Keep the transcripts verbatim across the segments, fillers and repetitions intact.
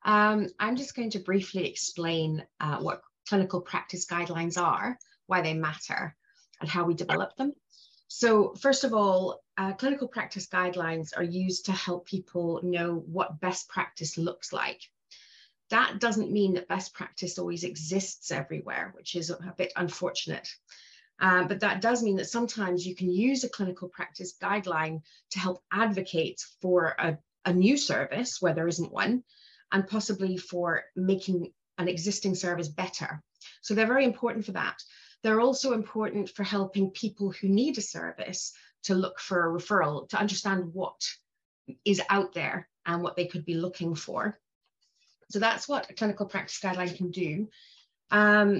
Um, I'm just going to briefly explain uh, what clinical practice guidelines are, why they matter, and how we develop them. So first of all, uh, clinical practice guidelines are used to help people know what best practice looks like. That doesn't mean that best practice always exists everywhere, which is a bit unfortunate. Um, but that does mean that sometimes you can use a clinical practice guideline to help advocate for a, a new service where there isn't one, and possibly for making an existing service better. So they're very important for that. They're also important for helping people who need a service to look for a referral, to understand what is out there and what they could be looking for. So that's what a clinical practice guideline can do. Um,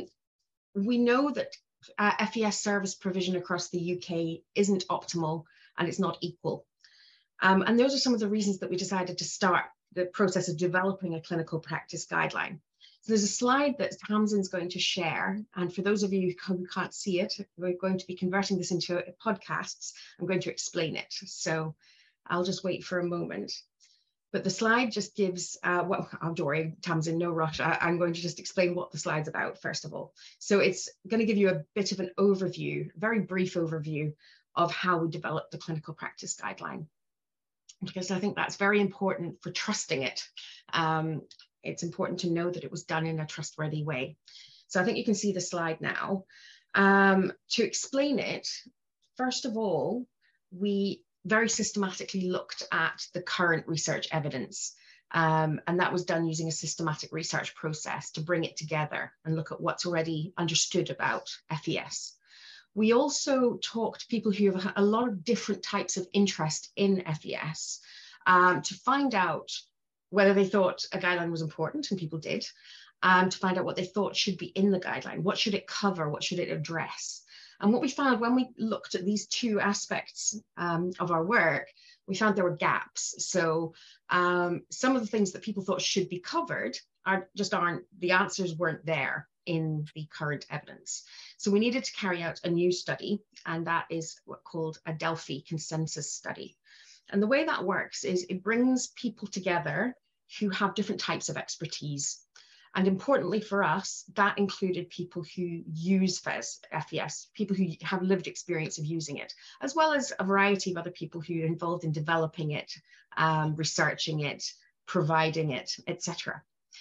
we know that uh, F E S service provision across the U K isn't optimal and it's not equal. Um, and those are some of the reasons that we decided to start the process of developing a clinical practice guideline. So there's a slide that Tamsin's going to share. And for those of you who can't see it, we're going to be converting this into podcasts. I'm going to explain it. So I'll just wait for a moment. But the slide just gives, uh, well, oh, Dory, Tamsin, no rush. I, I'm going to just explain what the slide's about, first of all. So it's going to give you a bit of an overview, a very brief overview of how we developed the clinical practice guideline, because I think that's very important for trusting it. Um, it's important to know that it was done in a trustworthy way. So I think you can see the slide now. Um, to explain it, first of all, we very systematically looked at the current research evidence. Um, and that was done using a systematic research process to bring it together and look at what's already understood about F E S. We also talked to people who have a lot of different types of interest in F E S um, to find out whether they thought a guideline was important, and people did, um, to find out what they thought should be in the guideline. What should it cover? What should it address? And what we found when we looked at these two aspects um, of our work, we found there were gaps. So um, some of the things that people thought should be covered are just aren't, the answers weren't there in the current evidence. So we needed to carry out a new study, and that is what's called a Delphi consensus study. And the way that works is it brings people together who have different types of expertise. And importantly for us, that included people who use F E S, F E S, people who have lived experience of using it, as well as a variety of other people who are involved in developing it, um, researching it, providing it, et cetera.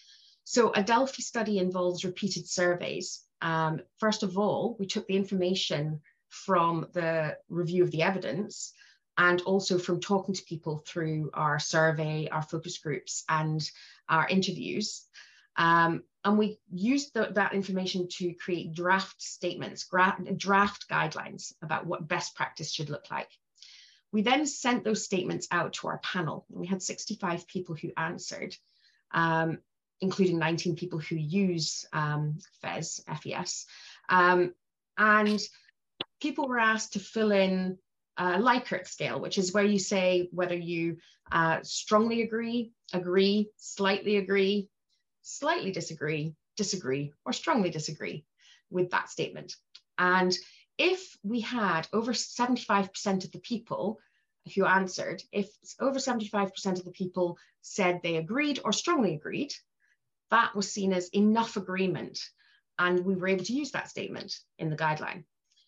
So a Delphi study involves repeated surveys. Um, first of all, we took the information from the review of the evidence and also from talking to people through our survey, our focus groups, and our interviews. Um, and we used the, that information to create draft statements, draft guidelines about what best practice should look like. We then sent those statements out to our panel. We had sixty-five people who answered, um, including nineteen people who use um, F E S, F E S. Um, and people were asked to fill in a Likert scale, which is where you say whether you uh, strongly agree, agree, slightly agree, slightly disagree, disagree, or strongly disagree with that statement. And if we had over seventy-five percent of the people who answered, if over seventy-five percent of the people said they agreed or strongly agreed, that was seen as enough agreement, and we were able to use that statement in the guideline.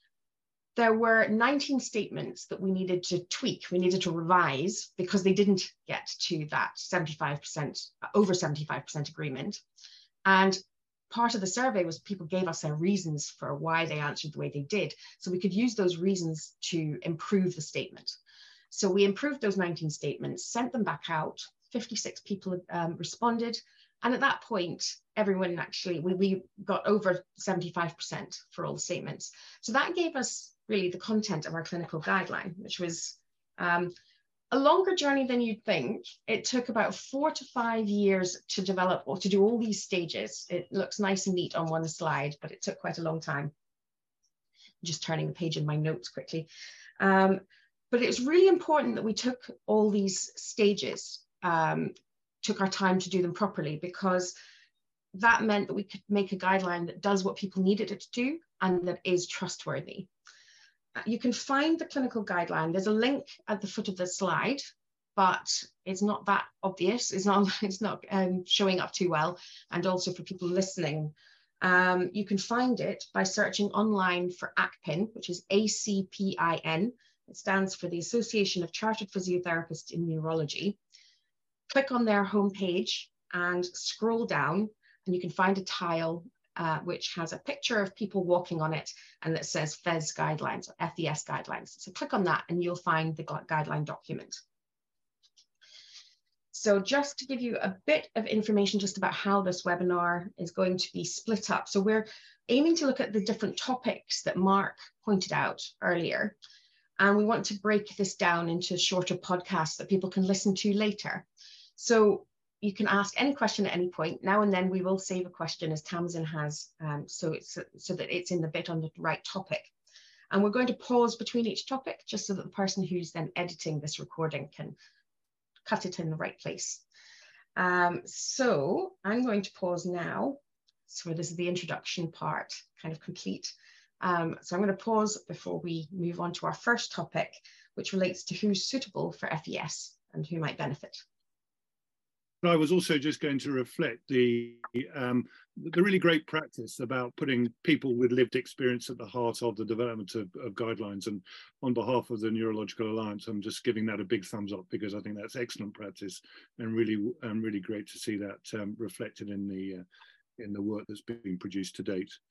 There were nineteen statements that we needed to tweak, we needed to revise because they didn't get to that seventy-five percent, over seventy-five percent agreement. And part of the survey was people gave us their reasons for why they answered the way they did. So we could use those reasons to improve the statement. So we improved those nineteen statements, sent them back out, fifty-six people um, responded. And at that point, everyone actually, we, we got over seventy-five percent for all the statements. So that gave us really the content of our clinical guideline, which was um, a longer journey than you'd think. It took about four to five years to develop or to do all these stages. It looks nice and neat on one slide, but it took quite a long time. Just turning the page in my notes quickly. Um, but it was really important that we took all these stages, um, took our time to do them properly, because that meant that we could make a guideline that does what people needed it to do and that is trustworthy. You can find the clinical guideline. There's a link at the foot of the slide. but it's not that obvious. It's not, it's not um, showing up too well. And also for people listening, um, you can find it by searching online for A C P I N, which is A C P I N. It stands for the Association of Chartered Physiotherapists in Neurology. Click on their homepage and scroll down, and you can find a tile uh, which has a picture of people walking on it, and that says F E S guidelines, or F E S guidelines. So click on that and you'll find the guideline document. So just to give you a bit of information just about how this webinar is going to be split up. So we're aiming to look at the different topics that Mark pointed out earlier. And we want to break this down into shorter podcasts that people can listen to later. So you can ask any question at any point. Now and then we will save a question, as Tamsin has, um, so, it's, so that it's in the bit on the right topic. And we're going to pause between each topic just so that the person who's then editing this recording can cut it in the right place. Um, so I'm going to pause now. So this is the introduction part, kind of complete. Um, so I'm going to pause before we move on to our first topic, which relates to who's suitable for F E S and who might benefit. I was also just going to reflect the um, the really great practice about putting people with lived experience at the heart of the development of, of guidelines. And on behalf of the Neurological Alliance, I'm just giving that a big thumbs up, because I think that's excellent practice, and really and really great to see that um, reflected in the uh, in the work that's being produced to date.